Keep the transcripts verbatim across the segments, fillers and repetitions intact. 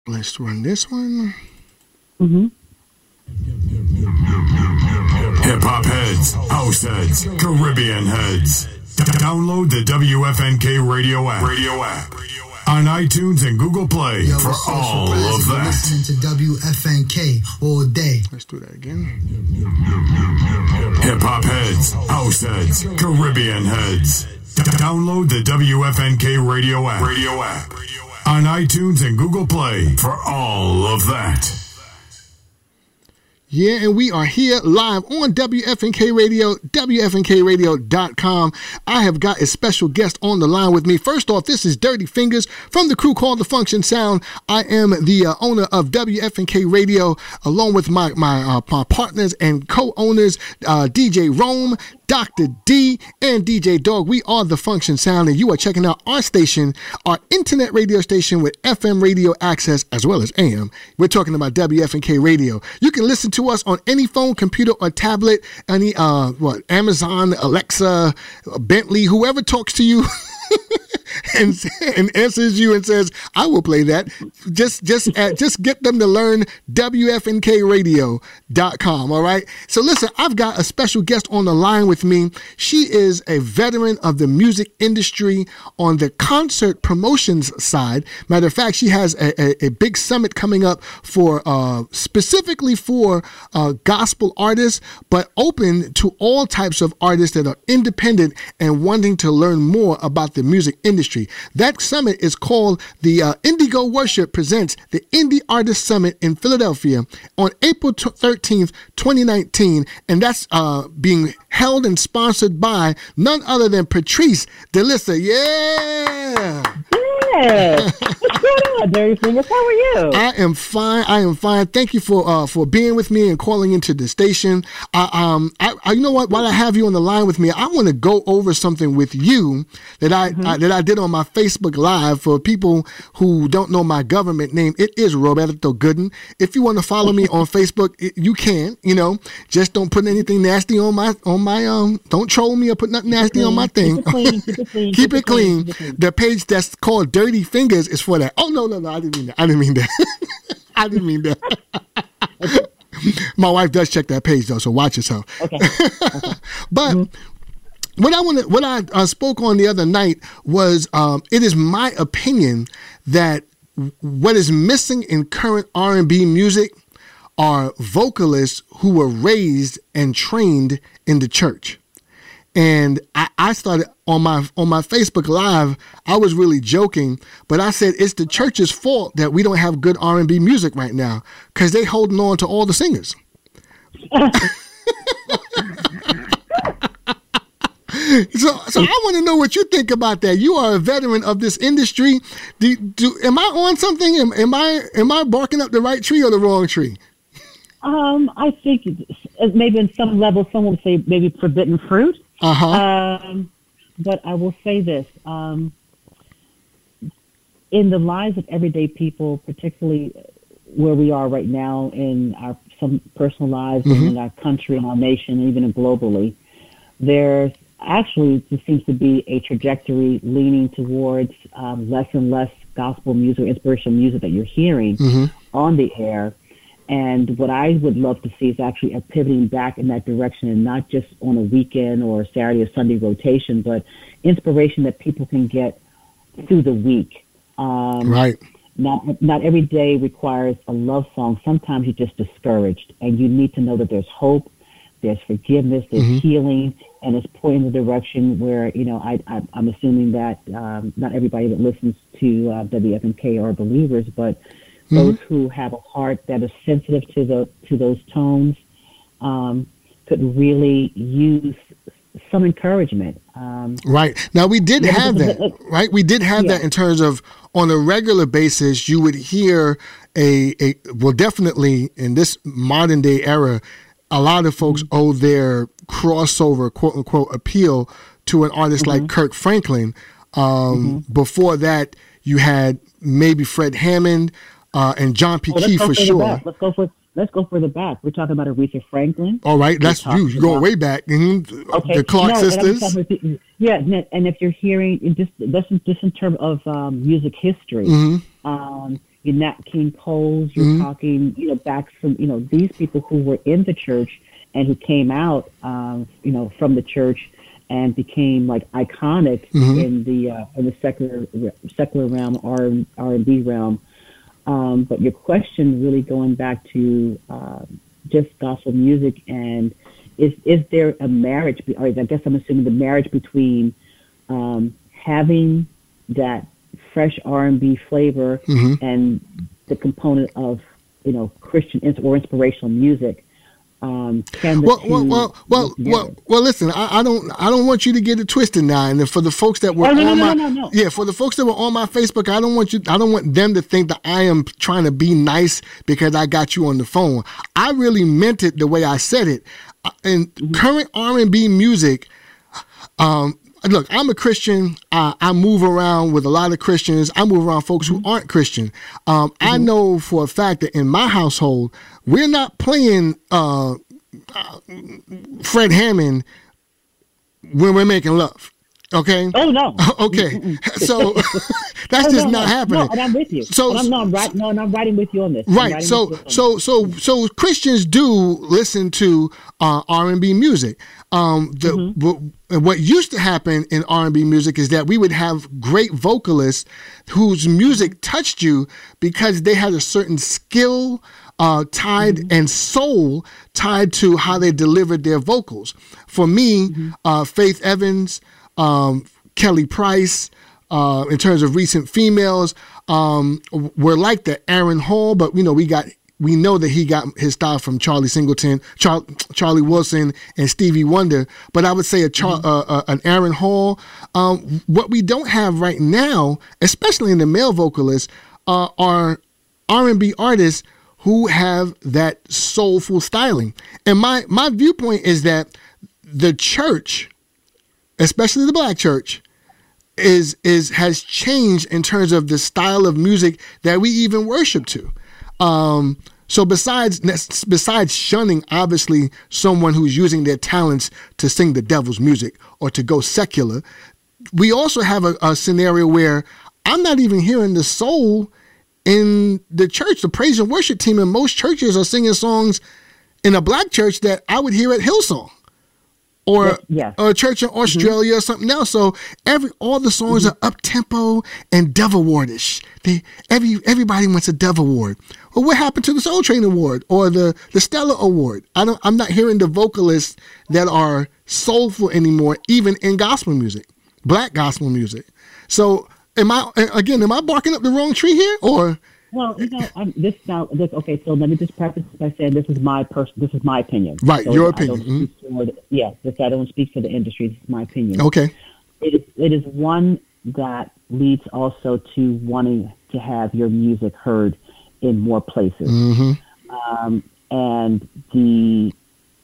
Let's run this one. Mm-hmm. Hip hop heads, house heads, Caribbean heads. Download the W F N K radio app. Radio app. On iTunes and Google Play Yo, for all of that. Listening to W F N K all day. Let's do that again. Hip hop heads, house heads, Caribbean heads. Download the W F N K radio app. Radio app. On iTunes and Google Play for all of that. Yeah, and we are here live on W F N K Radio, W F N K radio dot com. I have got a special guest on the line with me. First off, this is Dirty Fingers from the crew called The Function Sound. I am the uh, owner of W F N K Radio, along with my my, uh, my partners and co-owners, uh, D J Rome, Doctor D, and D J Dog. We are The Function Sound, and you are checking out our station, our internet radio station with F M radio access as well as A M. We're talking about W F N K Radio. You can listen to us on any phone, computer, or tablet, any uh, what Amazon, Alexa, Bentley, whoever talks to you. and, and answers you and says, I will play that. Just just uh, just get them to learn W F N K radio dot com, all right? So listen, I've got a special guest on the line with me. She is a veteran of the music industry on the concert promotions side. Matter of fact, she has a, a, a big summit coming up for uh, specifically for uh, gospel artists, but open to all types of artists that are independent and wanting to learn more about the music industry. That summit is called the uh, Indigo Worship Presents the Indie Artist Summit in Philadelphia on April thirteenth, twenty nineteen, and that's uh, being held and sponsored by none other than Patrice DeLissa. Yeah! Yeah. What's going on, Dirty Fingers? How are you? I am fine. I am fine. Thank you for uh, for being with me and calling into the station. I, um, I, I, you know what? While I have you on the line with me, I want to go over something with you that I, mm-hmm. I that I did on my Facebook Live for people who don't know my government name. It is Roberto Gooden. If you want to follow me on Facebook, it, you can. You know, just don't put anything nasty on my on my um. Don't troll me or put nothing nasty on my thing. Keep it clean. Keep it clean. Keep it clean. Keep it clean. The page that's called Dirty Fingers is for that. Oh no no no! I didn't mean that. I didn't mean that. I didn't mean that. My wife does check that page though, so watch yourself. Okay. okay. But. Mm-hmm. What I want, what I uh, spoke on the other night was, um, it is my opinion that what is missing in current R and B music are vocalists who were raised and trained in the church. And I, I started on my on my Facebook Live. I was really joking, but I said it's the church's fault that we don't have good R and B music right now because they holding on to all the singers. So, so I want to know what you think about that. You are a veteran of this industry. Do, do am I on something? Am, am I am I barking up the right tree or the wrong tree? Um, I think it's, maybe in some level, someone would say maybe forbidden fruit. Uh huh. Um, but I will say this: um, in the lives of everyday people, particularly where we are right now in our some personal lives, mm-hmm. in our country, in our nation, even globally, there's actually there seems to be a trajectory leaning towards um, less and less gospel music, inspirational music that you're hearing mm-hmm. on the air. And what I would love to see is actually a pivoting back in that direction, and not just on a weekend or Saturday or Sunday rotation, but inspiration that people can get through the week. Um, right. Not not every day requires a love song. Sometimes you're just discouraged, and you need to know that there's hope, there's forgiveness, there's mm-hmm. healing, and it's pointing in the direction where, you know, I, I, I'm assuming that um, not everybody that listens to uh, W F N K are believers, but mm-hmm. those who have a heart that is sensitive to the to those tones um, could really use some encouragement. Um, right. Now, we did yeah, have that, it, right? We did have yeah. that in terms of on a regular basis, you would hear a, a well, definitely in this modern day era, a lot of folks mm-hmm. owe their crossover, quote unquote, appeal to an artist mm-hmm. like Kirk Franklin. Um, mm-hmm. Before that, you had maybe Fred Hammond uh, and John P. Well, Key for sure. Let's go for let's go further back. We're talking about Aretha Franklin. All right, that's you. You're going way back. Mm-hmm. Okay. The Clark no, sisters. About, yeah, and if you're hearing just this, just in terms of um, music history, mm-hmm. um, your Nat King Coles, you're Mhm. talking, you know, back from, you know, these people who were in the church and who came out, um, you know, from the church and became like iconic Mhm. in the uh, in the secular secular realm, R R and B realm. Um, but your question really going back to uh, just gospel music, and is is there a marriage? be- Or I guess I'm assuming the marriage between um, having that fresh R and B flavor Mhm. and the component of, you know, Christian ins- or inspirational music. Um, can the Well, two well, well, well, work together? well, well. Listen, I, I don't, I don't want you to get it twisted now. And for the folks that were Oh, no, no, on no, my, no, no, no. yeah, for the folks that were on my Facebook, I don't want you, I don't want them to think that I am trying to be nice because I got you on the phone. I really meant it the way I said it. Uh, In Mm-hmm. current R and B music, um, look, I'm a Christian. I, I move around with a lot of Christians. I move around folks who aren't Christian. Um, I know for a fact that in my household, we're not playing uh, Fred Hammond when we're making love. Okay. Oh no. Okay. So that's Oh, just no, not no. happening. No, and I'm with you. So and I'm, no, I'm right. No, and I'm riding with you on this. I'm Right. riding So with you on so this. so so Christians do listen to uh, R and B music. Um, the Mm-hmm. what, what used to happen in R and B music is that we would have great vocalists whose music touched you because they had a certain skill uh, tied Mm-hmm. and soul tied to how they delivered their vocals. For me, Mm-hmm. uh, Faith Evans, um, Kelly Price. Uh, in terms of recent females, um, were like the Aaron Hall, but you know we got we know that he got his style from Charlie Singleton, Char- Charlie Wilson, and Stevie Wonder. But I would say a Char- Mm-hmm. uh, uh, an Aaron Hall. Um, what we don't have right now, especially in the male vocalists, uh, are R and B artists who have that soulful styling. And my my viewpoint is that the church, especially the black church, is is has changed in terms of the style of music that we even worship to. Um, so besides besides shunning obviously someone who's using their talents to sing the devil's music or to go secular, we also have a, a scenario where I'm not even hearing the soul in the church. The praise and worship team in most churches are singing songs in a black church that I would hear at Hillsong. Or, Yes, yes. or a church in Australia or something else. So every all the songs are up tempo and Devil Wardish. They every everybody wants a Devil Ward. Well, what happened to the Soul Train Award or the the Stella Award? I don't. I'm not hearing the vocalists that are soulful anymore, even in gospel music, black gospel music. So am I again? Am I barking up the wrong tree here, or? Well, you know, I'm, this now. This okay. So let me just preface this by saying this is my person. This is my opinion. Right, So your I don't opinion. speak for the, yeah, this I don't speak for the industry. This is my opinion. Okay. It is, it is one that leads also to wanting to have your music heard in more places. Mm-hmm. Um, and the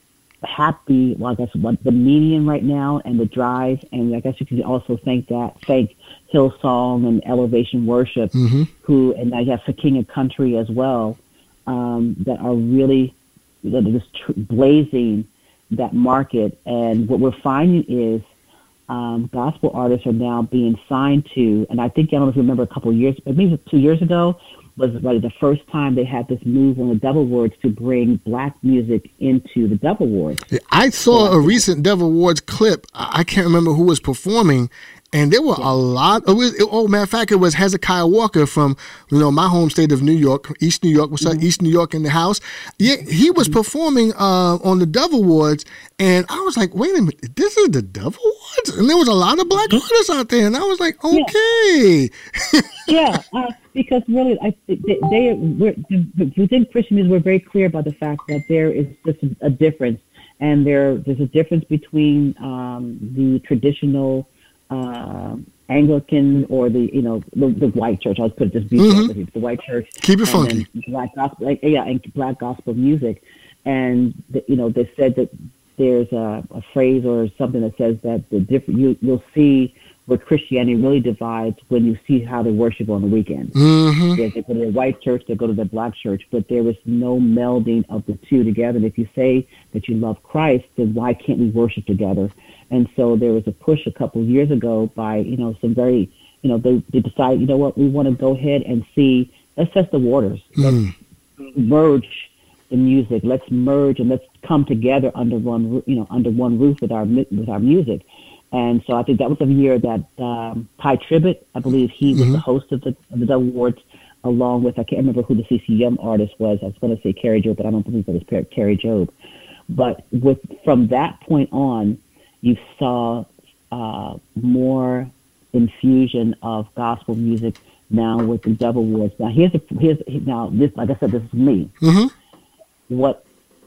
happy, well, I guess what the median right now and the drive, and I guess you can also thank that, thank Hillsong and Elevation Worship, Mm-hmm. who, and I guess for King of Country as well, um, that are really that are just tr- blazing that market. And what we're finding is um, gospel artists are now being signed to, and I think, I don't know if you remember a couple of years, maybe two years ago, was like the first time they had this move on the Devil Awards to bring black music into the Devil Awards. I saw a recent Devil Awards clip. I I can't remember who was performing, and there were a lot. It was, it, oh, matter of fact, it was Hezekiah Walker from, you know, my home state of New York, East New York. What's up, East New York in the house? Yeah, he was performing uh, on the Devil Awards, and I was like, wait a minute, this is the Devil Awards? And there was a lot of black artists out there, and I was like, okay. Yeah, uh, because really, I they, they we're, within Christian music, we're very clear about the fact that there is just a, a difference, and there there's a difference between um, the traditional uh, Anglican or the you know the, the white church. I'll put it just be Mm-hmm. the white church. Keep it and funky. then black gospel, like, yeah, and black gospel music, and the, you know they said that there's a, a phrase or something that says that the different you you'll see where Christianity really divides when you see how they worship on the weekend. Mm-hmm. Yes, they go to the white church, they go to the black church, but there was no melding of the two together. And if you say that you love Christ, then why can't we worship together? And so there was a push a couple of years ago by, you know, some very, you know, they, they decided, you know what, we want to go ahead and see let's test the waters. Mm. Let's merge the music. Let's merge and let's come together under one, you know, under one roof with our with our music. And so I think that was a year that um, Ty Tribbett, I believe he was mm-hmm. the host of the, of the Dove Awards, along with, I can't remember who the C C M artist was. I was going to say Carrie Job, but I don't believe it was Carrie Job. But with from that point on, you saw uh, more infusion of gospel music now with the Dove Awards. Now here's a, here's now this, like I said, this is me. Mm-hmm. What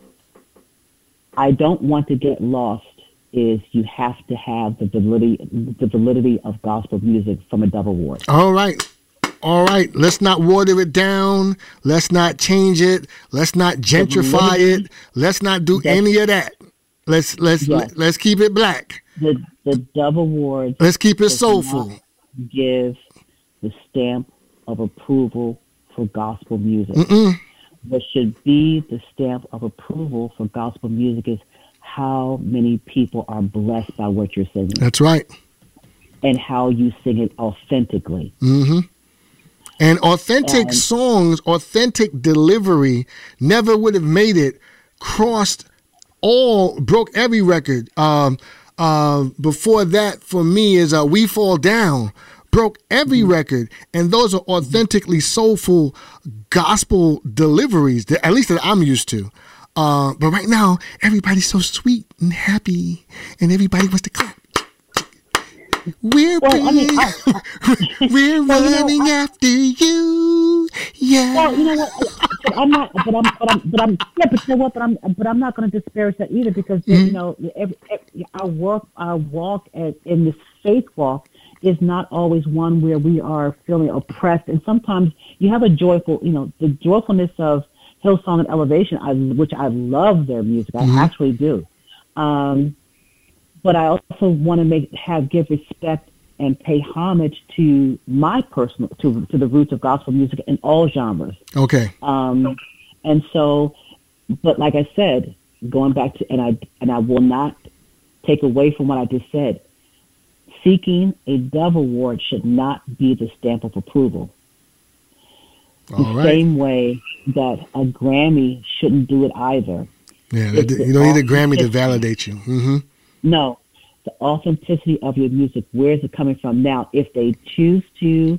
I don't want to get lost is you have to have the validity, the validity of gospel music from a Dove Award. All right. All right. Let's not water it down. Let's not change it. Let's not gentrify it. Let's not do any of that. Let's let's yes. let's keep it black. The the Dove Awards. Let's keep it soulful. Give the stamp of approval for gospel music. Mm-mm. What should be the stamp of approval for gospel music is how many people are blessed by what you're singing. That's right. And how you sing it authentically. Mm-hmm. And authentic and, songs, authentic delivery never would have made it, crossed all, broke every record. Um, uh, before that, for me, is uh, We Fall Down, broke every mm-hmm. record. And those are authentically soulful gospel deliveries, that, at least that I'm used to. Uh, but right now, everybody's so sweet and happy, and everybody wants to clap. We're well, I mean, I, we're well, running you know, I, after you, yeah. Well, you know what? But I'm not. But I'm. But I'm. But I'm. Yeah. But you know what? But I'm. But I'm not going to disparage that either, because mm-hmm. you know, every, every, our work, our walk at, in this faith walk is not always one where we are feeling oppressed, and sometimes you have a joyful, you know, the joyfulness of Hillsong and Elevation, I, which I love their music. I mm-hmm. actually do. Um, but I also want to make have give respect and pay homage to my personal to to the roots of gospel music in all genres. Okay. Um, and so, but like I said, going back to and I and I will not take away from what I just said. Seeking a Dove Award should not be the stamp of approval. All the right. same way that a Grammy shouldn't do it either. Yeah, that, you don't need a Grammy to validate you. Mm-hmm. No, the authenticity of your music. Where is it coming from? Now, if they choose to,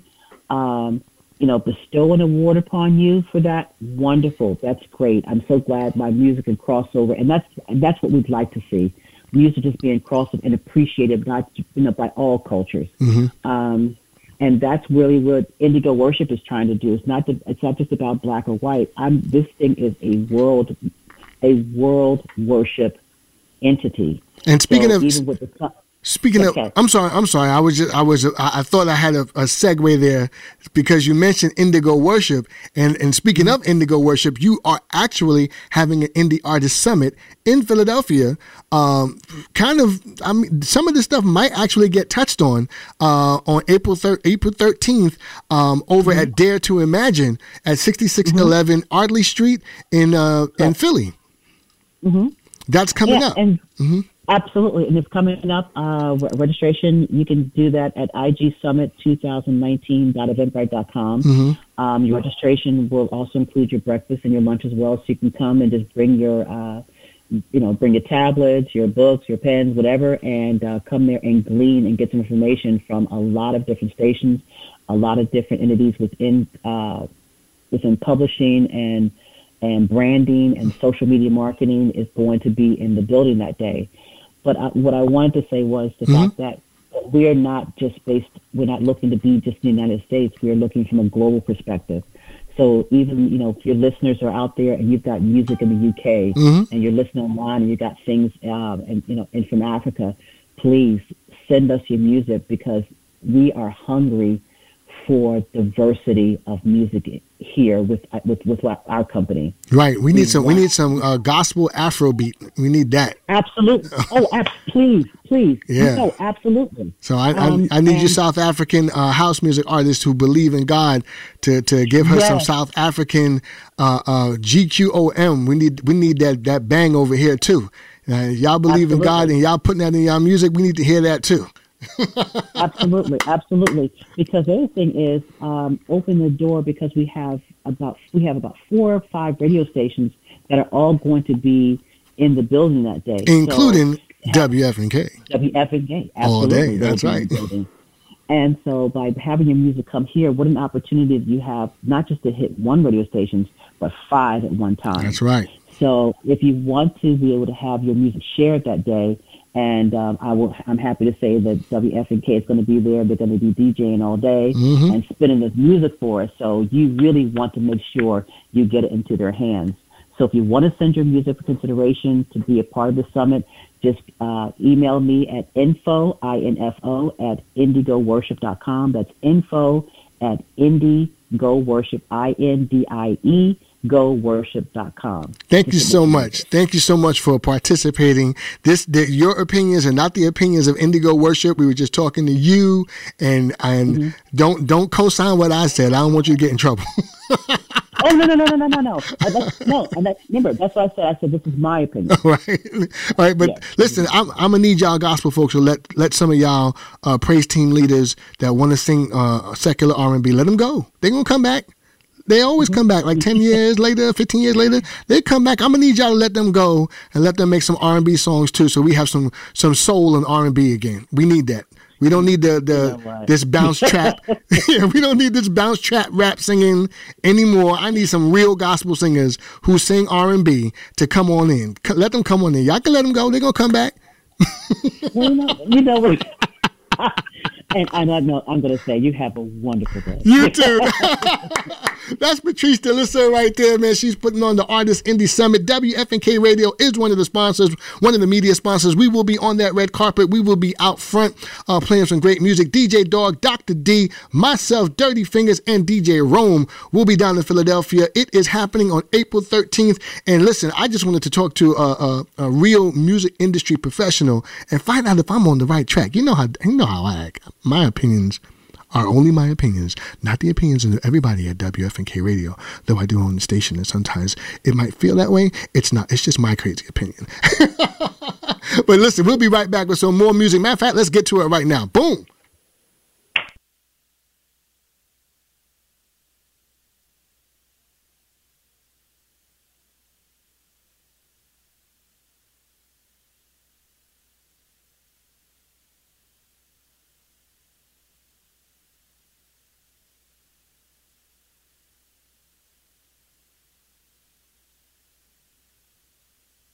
um, you know, bestow an award upon you for that, wonderful. That's great. I'm so glad my music can cross over, and that's and that's what we'd like to see. Music is being crossed and appreciated, not you know, by all cultures. Mm-hmm. Um, And that's really what Indigo Worship is trying to do. It's not, the, it's not just about black or white. I'm, this thing is a world, a world worship entity. And speaking so of, even with the, speaking okay. of, I'm sorry, I'm sorry. I was just, I was, I, I thought I had a, a segue there because you mentioned Indigo Worship, and and speaking mm-hmm. of Indigo Worship, you are actually having an Indie Artist Summit in Philadelphia. Um, kind of, I mean, some of this stuff might actually get touched on uh, on April third, April thirteenth, um, over mm-hmm. at Dare to Imagine at sixty-six eleven mm-hmm. Ardley Street in uh, right. in Philly. Mm-hmm. That's coming yeah, up. And mm-hmm. Absolutely, and it's coming up. Uh, registration, you can do that at I G Summit twenty nineteen dot eventbrite dot com. Mm-hmm. Um, your registration will also include your breakfast and your lunch as well, so you can come and just bring your, uh, you know, bring your tablets, your books, your pens, whatever, and uh, come there and glean and get some information from a lot of different stations, a lot of different entities within uh, within publishing and and branding and social media marketing is going to be in the building that day. But I, what I wanted to say was the mm-hmm. fact that we're not just based, we're not looking to be just in the United States. We're looking from a global perspective. So even, you know, if your listeners are out there and you've got music in the U K mm-hmm. and you're listening online and you've got things, um, and, you know, and from Africa, please send us your music, because we are hungry for diversity of music here with with with our company. Right. We need some. We need some uh, gospel Afrobeat. We need that. Absolutely. Oh, ab- please, please. Yeah. No, absolutely. So I um, I, I need and, you South African uh, house music artists who believe in God to to give her yes. some South African uh, uh, G Q O M. We need we need that that bang over here too. Uh, y'all believe absolutely. in God and y'all putting that in y'all music. We need to hear that too. Absolutely, absolutely. Because the other thing is, um, open the door, because we have about we have about four or five radio stations that are all going to be in the building that day, including so, W F N K. W F N K, absolutely. All day. That's right. And so by having your music come here, what an opportunity that you have, not just to hit one radio station, but five at one time. That's right. So if you want to be able to have your music shared that day, and um, I will, I'm happy to say that W F N K is going to be there. They're going to be DJing all day mm-hmm. and spinning this music for us. So you really want to make sure you get it into their hands. So if you want to send your music for consideration to be a part of the summit, just uh, email me at info, I N F O, at indigo worship dot com. That's info at indigo worship, I N D I E, go worship dot com. Thank you so much. Thank you so much for participating. This the, your opinions are not the opinions of Indigo Worship. We were just talking to you, and and mm-hmm. don't don't co-sign what I said. I don't want you to get in trouble. Oh, no, no, no, no, no, no, no. Uh, that's, no, and that, remember, that's what I said. I said, this is my opinion. All right. All right, but yes. Listen, I'm, I'm going to need y'all gospel folks to let, let some of y'all uh, praise team leaders that want to sing uh, secular R and B, let them go. They're going to come back. They always come back, like ten years later, fifteen years later. They come back. I'm going to need y'all to let them go and let them make some R and B songs, too, so we have some, some soul in R and B again. We need that. We don't need the, the you know right. this bounce trap. We don't need this bounce trap rap singing anymore. I need some real gospel singers who sing R and B to come on in. Let them come on in. Y'all can let them go. They're going to come back. Well, you know, you know what? And I know I'm going to say you have a wonderful day. You too. That's Patrice DeLissa right there, man. She's putting on the Artist Indie Summit. W F N K Radio is one of the sponsors, one of the media sponsors. We will be on that red carpet. We will be out front uh, playing some great music. D J Dog, Doctor D, myself, Dirty Fingers, and D J Rome will be down in Philadelphia. It is happening on April thirteenth. And listen, I just wanted to talk to a, a, a real music industry professional and find out if I'm on the right track. You know how you know how I act. My opinions are only my opinions, not the opinions of everybody at W F N K Radio, though I do own the station, and sometimes it might feel that way. It's not. It's just my crazy opinion. But listen, we'll be right back with some more music. Matter of fact, let's get to it right now. Boom.